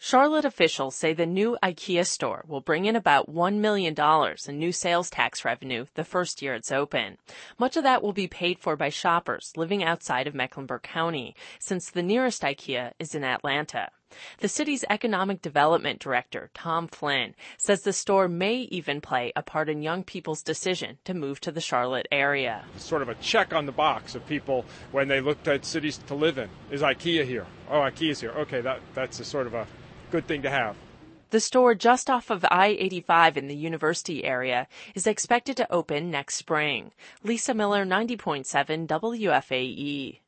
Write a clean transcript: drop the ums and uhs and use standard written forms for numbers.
Charlotte officials say the new IKEA store will bring in about $1 million in new sales tax revenue the first year it's open. Much of that will be paid for by shoppers living outside of Mecklenburg County, since the nearest IKEA is in Atlanta. The city's economic development director, Tom Flynn, says the store may even play a part in young people's decision to move to the Charlotte area. It's sort of a check on the box of people when they looked at cities to live in. Is IKEA here? Oh, IKEA's here. Okay, that's a sort of a good thing to have. The store just off of I-85 in the university area is expected to open next spring. Lisa Miller, 90.7 WFAE.